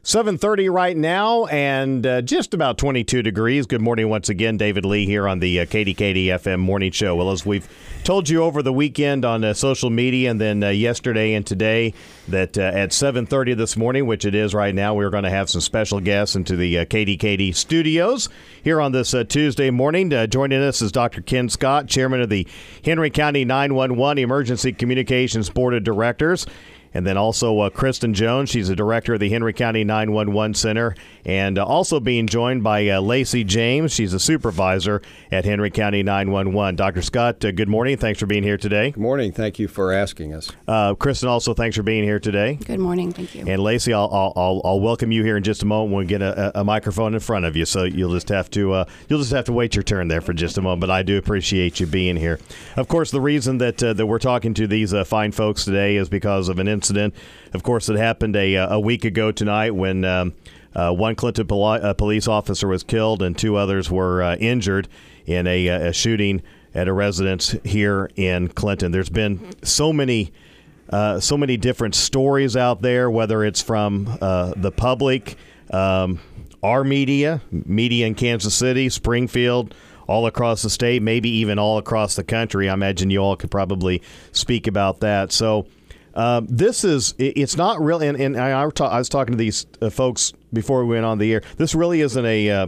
7:30 right now and just about 22 degrees. Good morning once again. David Lee here on the KDKD FM Morning Show. Well, as we've told you over the weekend on social media and then yesterday and today that at 7:30 this morning, which it is right now, we're going to have some special guests into the KDKD studios here on this Tuesday morning. Joining us is Dr. Ken Scott, chairman of the Henry County 911 Emergency Communications Board of Directors. And then also Kristen Jones. She's the director of the Henry County 911 Center. And also being joined by Lacey James. She's a supervisor at Henry County 911. Dr. Scott, good morning. Thanks for being here today. Good morning. Thank you for asking us. Kristen, also thanks for being here today. Good morning. Thank you. And Lacey, I'll welcome you here in just a moment when we get a microphone in front of you. So you'll just have to wait your turn there for just a moment. But I do appreciate you being here. Of course, the reason that we're talking to these fine folks today is because of an incident, of course, that happened a week ago tonight when one Clinton police officer was killed and two others were injured in a shooting at a residence here in Clinton. There's been so many different stories out there, whether it's from the public, our media in Kansas City, Springfield, all across the state, maybe even all across the country. I imagine you all could probably speak about that. So it's not really, and I was talking to these folks before we went on the air. This really isn't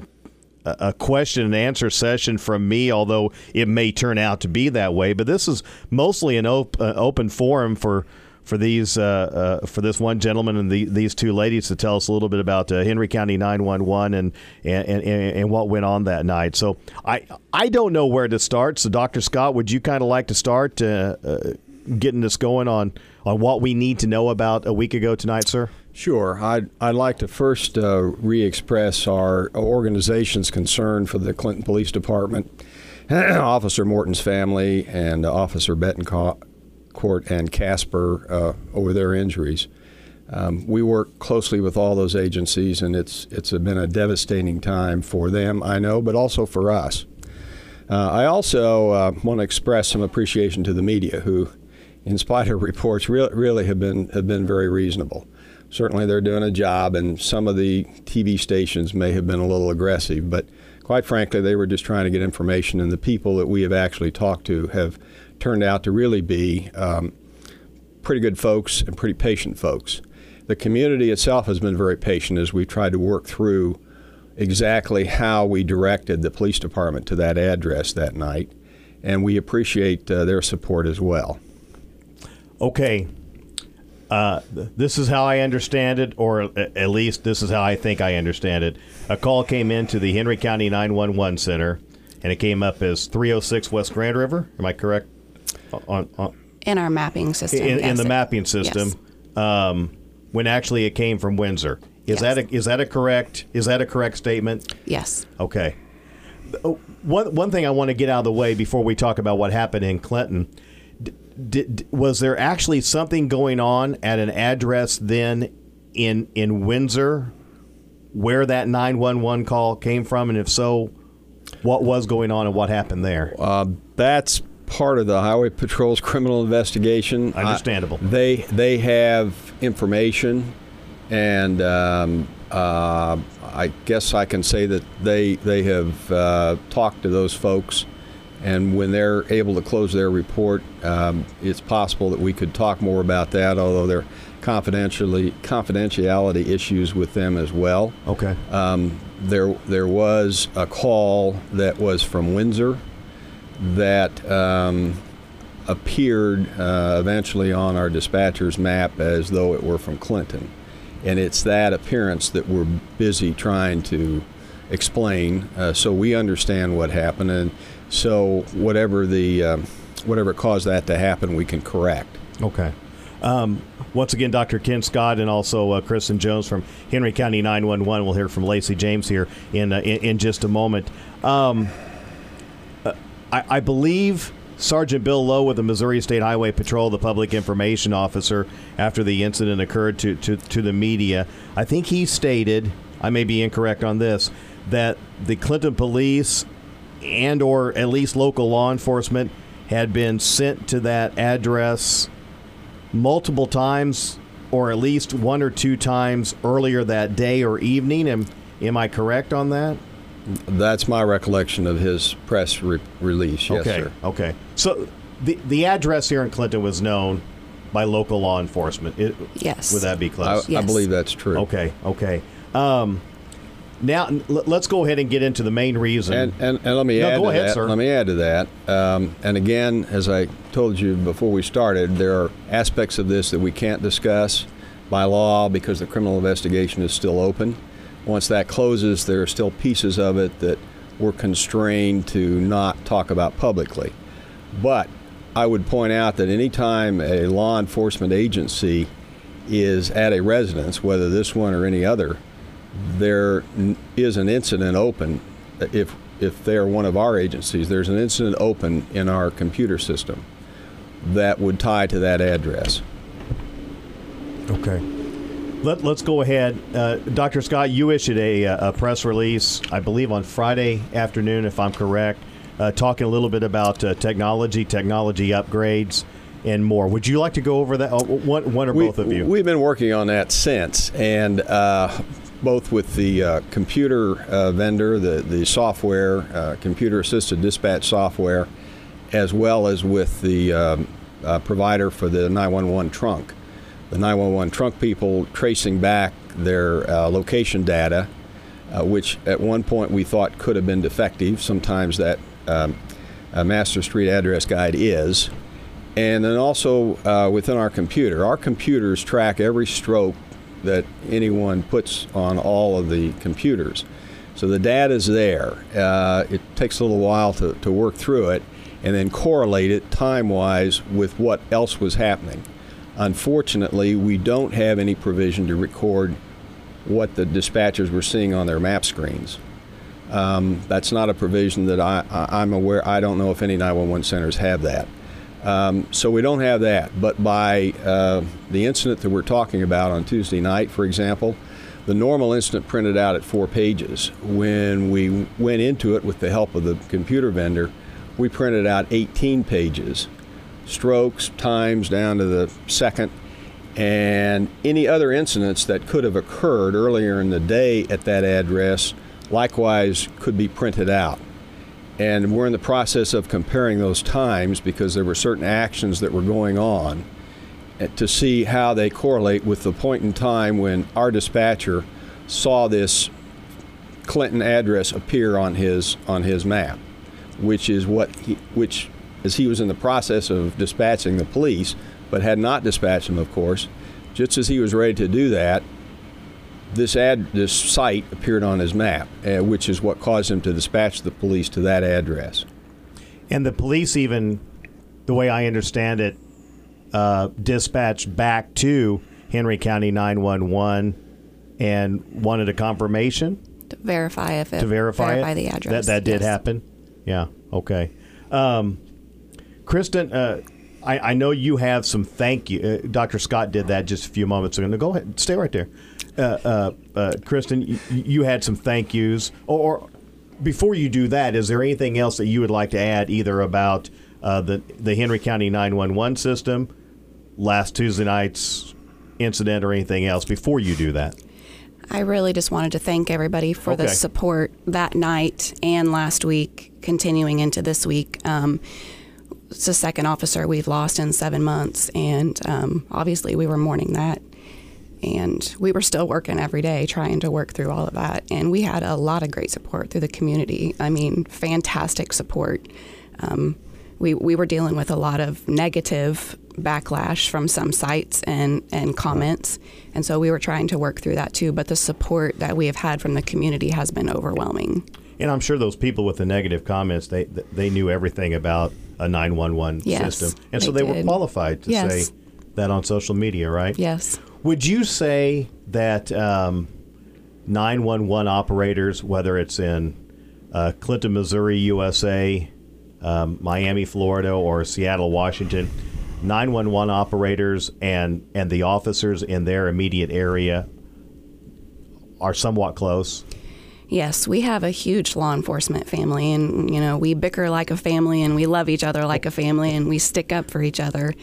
a question and answer session from me, although it may turn out to be that way. But this is mostly an open forum for these for this one gentleman and these two ladies to tell us a little bit about Henry County 911 and what went on that night. So I don't know where to start. So Dr. Scott, would you kind of like to start getting this going on what we need to know about a week ago tonight, sir? Sure. I'd like to first re-express our organization's concern for the Clinton Police Department, Officer Morton's family, and Officer Betancourt and Casper over their injuries. We work closely with all those agencies, and it's been a devastating time for them, I know, but also for us. I also want to express some appreciation to the media, who, in spite of reports, really have been very reasonable. Certainly they're doing a job, and some of the TV stations may have been a little aggressive, but quite frankly, they were just trying to get information, and the people that we have actually talked to have turned out to really be pretty good folks and pretty patient folks. The community itself has been very patient as we tried to work through exactly how we directed the police department to that address that night, and we appreciate their support as well. Okay. This is how I understand it, or at least this is how I think I understand it. A call came into the Henry County 911 Center, and it came up as 306 West Grand River. Am I correct? In our mapping system. In the mapping system, yes. When actually it came from Windsor. Is that a correct statement? Yes. Okay. One thing I want to get out of the way before we talk about what happened in Clinton. Was there actually something going on at an address then in Windsor where that 911 call came from? And if so, what was going on and what happened there? That's part of the Highway Patrol's criminal investigation. Understandable. They have information, and I guess I can say that they have talked to those folks. And when they're able to close their report, it's possible that we could talk more about that, although there are confidentiality issues with them as well. Okay. There was a call that was from Windsor that appeared eventually on our dispatcher's map as though it were from Clinton. And it's that appearance that we're busy trying to explain so we understand what happened. And so whatever caused that to happen, we can correct. Okay. Once again, Dr. Ken Scott and also Kristen Jones from Henry County 911. We'll hear from Lacey James here in just a moment. I believe Sergeant Bill Lowe with the Missouri State Highway Patrol, the public information officer, after the incident occurred to the media, I think he stated, I may be incorrect on this, that the Clinton police and or at least local law enforcement had been sent to that address multiple times or at least one or two times earlier that day or evening. Am I correct on that? That's my recollection of his press release. Yes, sir. Okay. So the address here in Clinton was known by local law enforcement. Yes. Would that be close? I believe that's true. Okay. Now let's go ahead and get into the main reason. And let me add to that. Sir. Let me add to that. And again, as I told you before we started, there are aspects of this that we can't discuss by law because the criminal investigation is still open. Once that closes, there are still pieces of it that we're constrained to not talk about publicly. But I would point out that any time a law enforcement agency is at a residence, whether this one or any other, there is an incident open. If they're one of our agencies, there's an incident open in our computer system that would tie to that address. Okay. Let's go ahead. Dr. Scott, you issued a press release, I believe, on Friday afternoon, if I'm correct, talking a little bit about technology upgrades, and more. Would you like to go over that? One or both of you? We've been working on that since, and both with the computer vendor, the software, computer-assisted dispatch software, as well as with the provider for the 911 trunk. The 911 trunk people tracing back their location data, which at one point we thought could have been defective. Sometimes that master street address guide is. And then also within our computer. Our computers track every stroke that anyone puts on all of the computers. So the data is there. It takes a little while to work through it and then correlate it time-wise with what else was happening. Unfortunately, we don't have any provision to record what the dispatchers were seeing on their map screens. That's not a provision that I'm aware. I don't know if any 911 centers have that. So we don't have that. But by the incident that we're talking about on Tuesday night, for example, the normal incident printed out at 4 pages. When we went into it with the help of the computer vendor, we printed out 18 pages. Strokes, times down to the second, and any other incidents that could have occurred earlier in the day at that address likewise could be printed out. And we're in the process of comparing those times because there were certain actions that were going on to see how they correlate with the point in time when our dispatcher saw this Clinton address appear on his map, which as he was in the process of dispatching the police, but had not dispatched them, of course. Just as he was ready to do that, this site appeared on his map, which is what caused him to dispatch the police to that address. And the police even, the way I understand it, dispatched back to Henry County 911 and wanted a confirmation? To verify if it... To verify the address. That did happen? Yeah, okay. Kristen, I know you have some thank you. Dr. Scott did that just a few moments ago. No, go ahead. Stay right there. Kristen, you had some thank yous. Or before you do that, is there anything else that you would like to add either about the Henry County 911 system, last Tuesday night's incident, or anything else before you do that? I really just wanted to thank everybody for the support that night and last week, continuing into this week. It's the second officer we've lost in 7 months, and obviously we were mourning that. And we were still working every day trying to work through all of that. And we had a lot of great support through the community. I mean, fantastic support. We were dealing with a lot of negative backlash from some sites and comments. And so we were trying to work through that too. But the support that we have had from the community has been overwhelming. And I'm sure those people with the negative comments, they knew everything about a 911 system. And so they were qualified to say that on social media, right? Yes. Would you say that 911 operators, whether it's in Clinton, Missouri, USA, Miami, Florida, or Seattle, Washington, 911 operators and the officers in their immediate area are somewhat close? Yes, we have a huge law enforcement family, and we bicker like a family, and we love each other like a family, and we stick up for each other.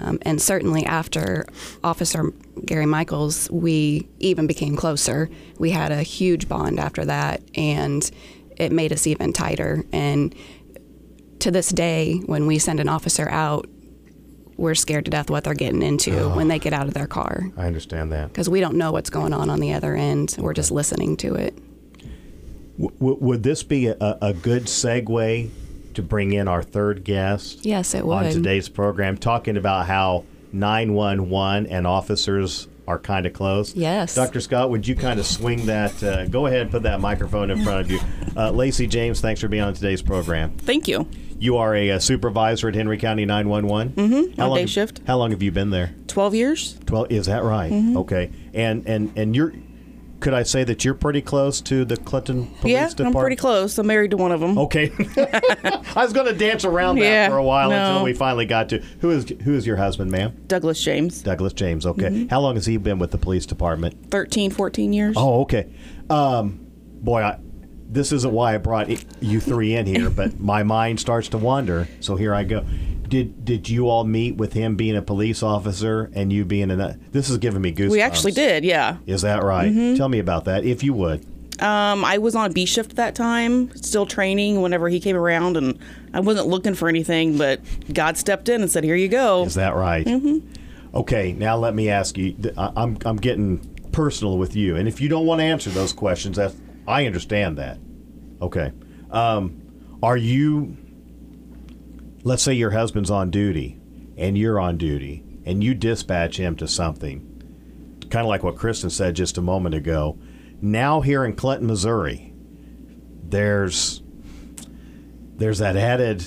And certainly after Officer Gary Michaels, we even became closer. We had a huge bond after that, and it made us even tighter. And to this day, when we send an officer out, we're scared to death what they're getting into when they get out of their car. I understand that. Because we don't know what's going on the other end. We're just listening to it. Would this be a good segue to bring in our third guest? Yes, it would. On today's program, talking about how 911 and officers are kind of close. Yes. Dr. Scott, would you kind of swing that? Go ahead and put that microphone in front of you. Lacey James, thanks for being on today's program. Thank you. You are a supervisor at Henry County 911? Mm-hmm. On day shift. How long have you been there? 12 years. 12, is that right? Mm-hmm. Okay. And you're, could I say that you're pretty close to the Clinton Police Department? I'm pretty close. I'm married to one of them. Okay. I was going to dance around that for a while until we finally got to, who is your husband, ma'am? Douglas James. Douglas James, okay. Mm-hmm. How long has he been with the police department? 13, 14 years. Oh, okay. Boy, this isn't why I brought you three in here, but my mind starts to wander, so here I go. Did you all meet with him being a police officer and you being this is giving me goosebumps. We actually did, yeah. Is that right? Mm-hmm. Tell me about that, if you would. I was on B shift that time, still training whenever he came around, and I wasn't looking for anything, but God stepped in and said, here you go. Is that right? Mm-hmm. Okay, now let me ask you, I'm getting personal with you, and if you don't want to answer those questions, I understand that. Okay. Are you, let's say your husband's on duty, and you're on duty, and you dispatch him to something, kind of like what Kristen said just a moment ago. Now here in Clinton, Missouri, there's that added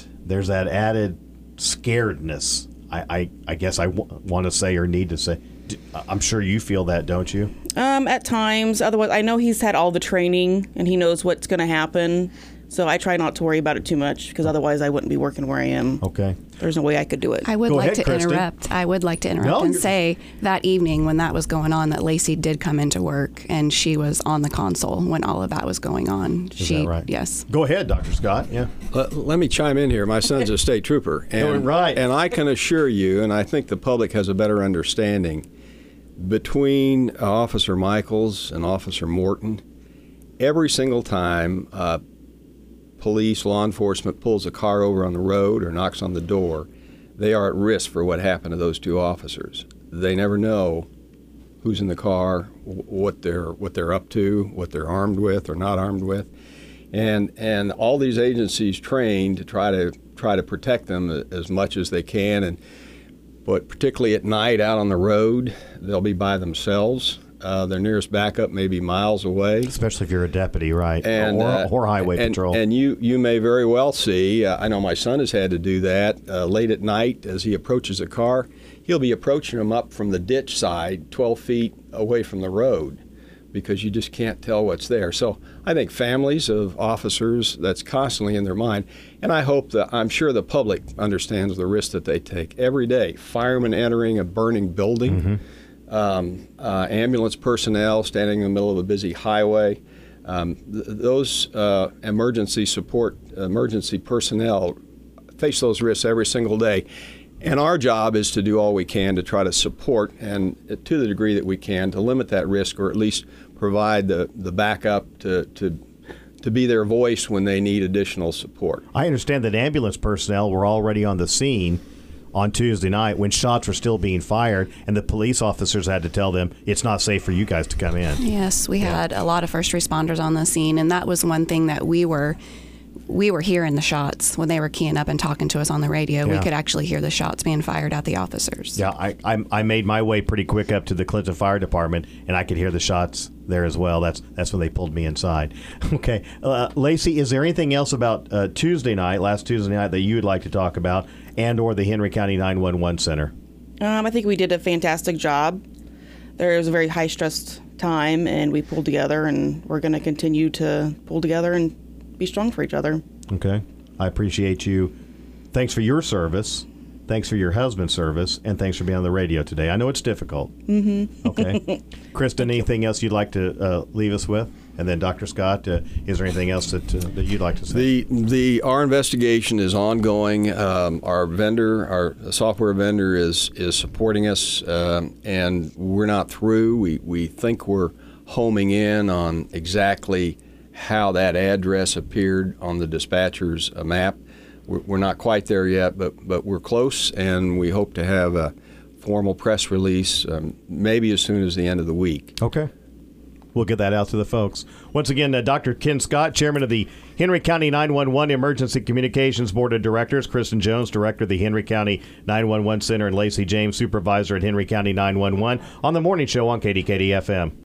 scaredness. I guess I want to say or need to say. I'm sure you feel that, don't you? At times. Otherwise, I know he's had all the training and he knows what's going to happen. So I try not to worry about it too much because otherwise I wouldn't be working where I am. Okay. There's no way I could do it. I would Go like ahead, to Kristen. interrupt. I would like to interrupt and say that evening when that was going on, that Lacey did come into work and she was on the console when all of that was going on. Is that right? Yes. Go ahead, Dr. Scott. Yeah. Let me chime in here. My son's a state trooper. And, right. And I can assure you, and I think the public has a better understanding, between Officer Michaels and Officer Morton, every single time police, law enforcement pulls a car over on the road or knocks on the door, they are at risk for what happened to those two officers. They never know who's in the car, what they're up to, what they're armed with or not armed with, and all these agencies train to try to protect them as much as they can. But particularly at night out on the road, they'll be by themselves. Their nearest backup may be miles away. Especially if you're a deputy, right? And, or highway patrol. And you may very well see, I know my son has had to do that, late at night as he approaches a car, he'll be approaching them up from the ditch side 12 feet away from the road because you just can't tell what's there. So I think families of officers, that's constantly in their mind. And I'm sure the public understands the risk that they take every day. Firemen entering a burning building. Mm-hmm. Ambulance personnel standing in the middle of a busy highway. Those emergency personnel face those risks every single day. And our job is to do all we can to try to support, and to the degree that we can, to limit that risk or at least provide the backup to be their voice when they need additional support. I understand that ambulance personnel were already on the scene on Tuesday night when shots were still being fired, and the police officers had to tell them it's not safe for you guys to come in. Yes, we had a lot of first responders on the scene, and that was one thing that we were hearing the shots when they were keying up and talking to us on the radio. Yeah. We could actually hear the shots being fired at the officers. Yeah, I made my way pretty quick up to the Clinton Fire Department, and I could hear the shots there as well. That's when they pulled me inside. Okay, Lacey, is there anything else about last Tuesday night, that you would like to talk about, and or the Henry County 911 Center? I think we did a fantastic job. There was a very high-stress time, and we pulled together, and we're going to continue to pull together and be strong for each other. Okay. I appreciate you. Thanks for your service. Thanks for your husband's service. And thanks for being on the radio today. I know it's difficult. Mm-hmm. Okay. Kristen, anything else you'd like to leave us with? And then, Dr. Scott, is there anything else that you'd like to say? Our investigation is ongoing. Our software vendor is supporting us, and we're not through. We think we're homing in on exactly how that address appeared on the dispatcher's map. We're not quite there yet, but we're close, and we hope to have a formal press release maybe as soon as the end of the week. Okay. We'll get that out to the folks. Once again, Dr. Ken Scott, Chairman of the Henry County 911 Emergency Communications Board of Directors, Kristen Jones, Director of the Henry County 911 Center, and Lacey James, Supervisor at Henry County 911, on the morning show on KDKD FM.